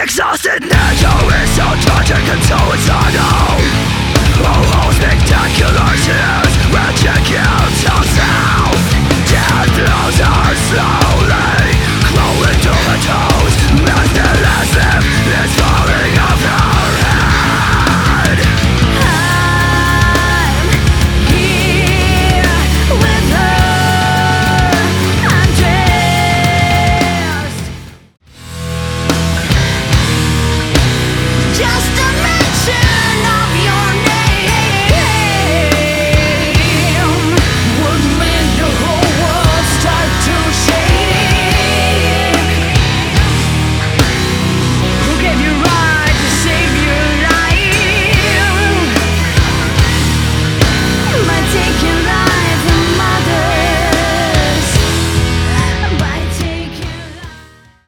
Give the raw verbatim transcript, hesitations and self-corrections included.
Exhausted narrow is so tragic and so eternal. Oh, oh, spectacular tears will check out yourself. Death blows are slowly